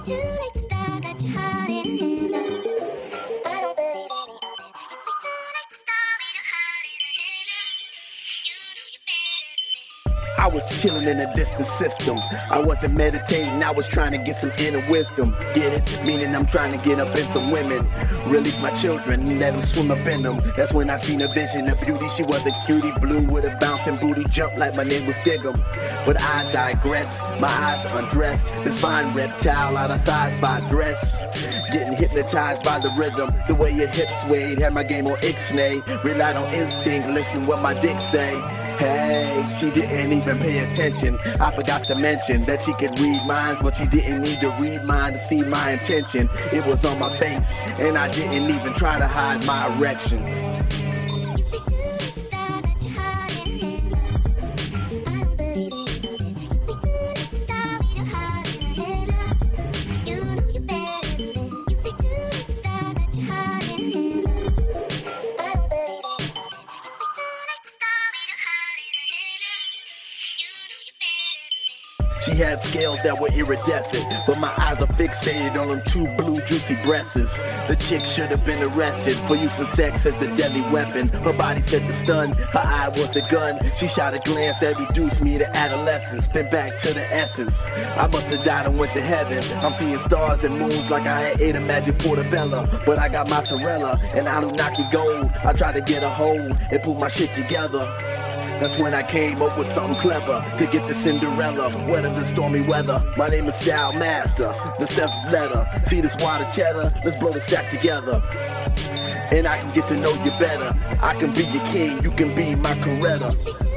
too late to stop, got your heart in hand. I don't believe any of it. You say too late to stop, with your heart in hand. You know you're better than me. I was chilling in a distant system. I wasn't meditating, I was trying to get some inner wisdom. Get it? Meaning I'm trying to get up in some women. Release my children and let them swim up in them. That's when I seen a vision of beauty. She was a cutie, blue with a bouncing booty, jump like my name was Diggum. But I digress, my eyes are undressed. This fine reptile out of size 5 dress. Getting hypnotized by the rhythm, the way your hips swayed. Had my game on Ixnay, relied on instinct, listen what my dick say. Hey, she didn't even pay attention. I forgot to mention that she could read minds, but she didn't need to read mine to see my intention. It was on my face, and I didn't even try to hide my erection. You say too late to stop, got your heart in hand. I don't believe any of it. You say too late to stop, with your heart in hand. You know you're better than me. You say too late to stop, got your heart in hand. I don't believe any of it. You say too late to stop, with your heart in hand. You know you're better than me. She had scales that were iridescent, but my eyes are fixated on them 2 blue juicy breasts. The chick should have been arrested for using sex as a deadly weapon. Her body said to stun, her eye was the gun. She shot a glance that reduced me to adolescence, then back to the essence. I must have died and went to heaven. I'm seeing stars and moons like I had ate a magic portobello. But I got mozzarella and Anunnaki gold. I tried to get a hold and put my shit together. That's when I came up with something clever to get the Cinderella, weather the stormy weather. My name is Style Master, the 7th letter. See this water cheddar? Let's blow the stack together. And I can get to know you better. I can be your king, you can be my Coretta.